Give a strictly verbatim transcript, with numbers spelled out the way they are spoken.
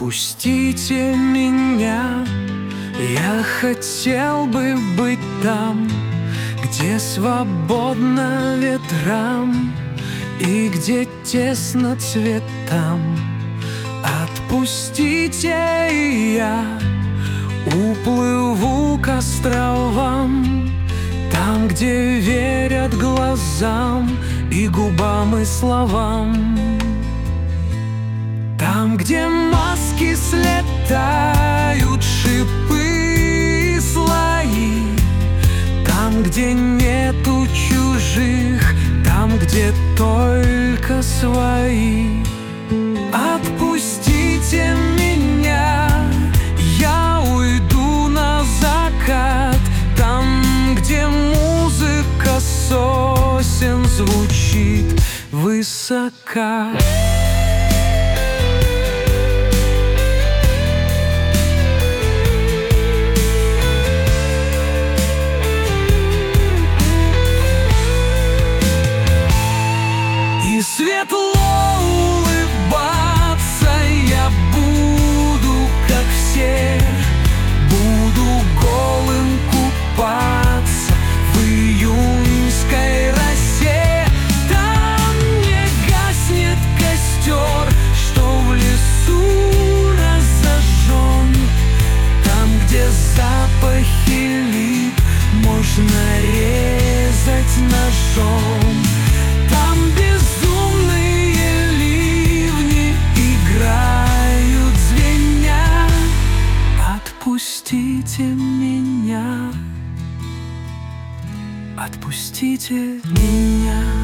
Отпустите меня, я хотел бы быть там, где свободно ветрам и где тесно цветам. Отпустите, и я уплыву к островам, там, где верят глазам и губам и словам. Там, где маски слетают, шипы и слои, там, где нету чужих, там, где только свои. Отпустите меня, я уйду на закат, там, где музыка сосен звучит высока. Светло улыбаться я буду, как все. Буду голым купаться в июньской росе. Там не гаснет костер, что в лесу разожжен. Там, где запахи лип можно резать ножом. Там безумные ливни играют звеня. Отпустите меня, отпустите меня.